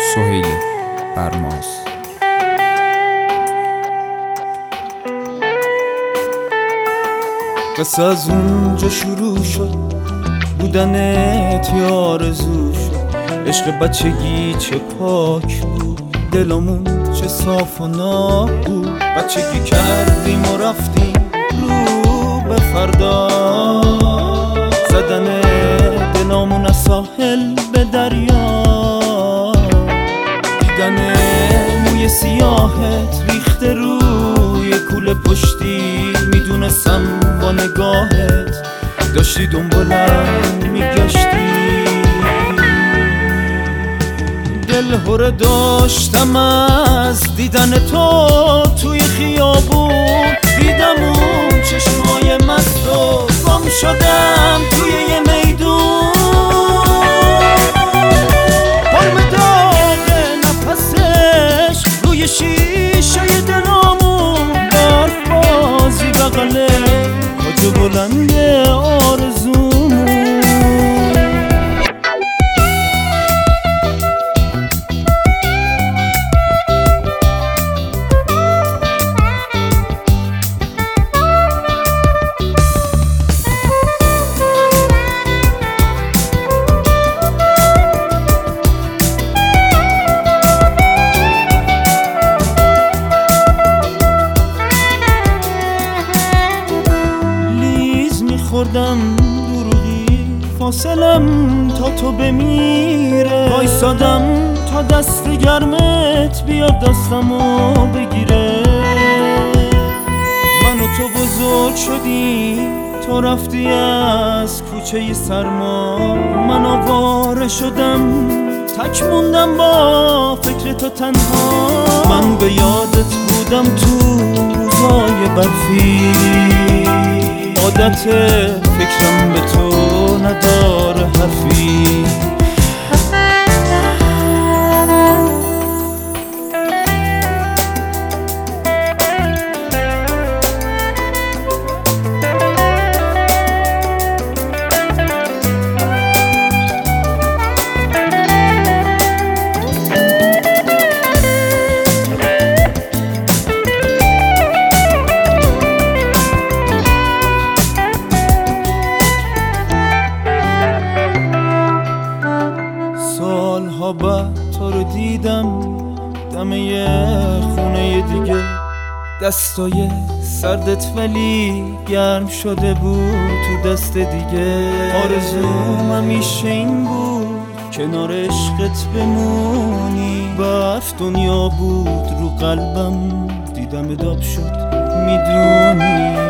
سهیل برماز. قصه از اونجا شروع شد، بودنت یه آرزو شد. عشق بچگی چه پاک بود، دلمون چه صاف و ناب بود. بچگی کردیم و رفتیم رو به فردا، زدن دلمون از ساحل به دریا. دیدن موی سیاهت ریخته روی کوله پشتی، میدونستم با نگاهت داشتی دنبالم میگشتی. دل هره داشتم از دیدن تو توی خیابون، دیدم اون چشمای مست و گم شدم توی یه میدون. حلم داغ نفسش روی شیشه دلامون، برف بازی بغل خاج بلند آرزومون. خوردم دروغی فاصلم تا تو بمیره، وایسادم تا دست گرمت بیاد دستمو بگیره. من و تو بزرگ شدی، تو رفتی از کوچه سرما. من آواره شدم، تک موندم با فکر تو تنها. من به یادت بودم تو روزای برفی، عادت فکرم به تو نداره حرفی. سالها بعد تو رو دیدم دم یه خونه دیگه، دستای سردت ولی گرم شده بود تو دست دیگه. آرزوم همیشه این بود کنار عشقت بمونی، برف دنیا بود رو قلبم، دیدم داب شد میدونی.